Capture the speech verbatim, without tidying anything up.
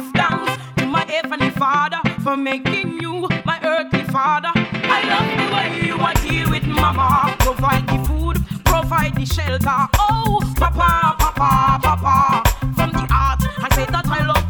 give thanks to my heavenly Father for making you my earthly father. I love the way you are deal with mama. Provide the food, provide the shelter. Oh, papa, papa, papa. From the heart, I say that I love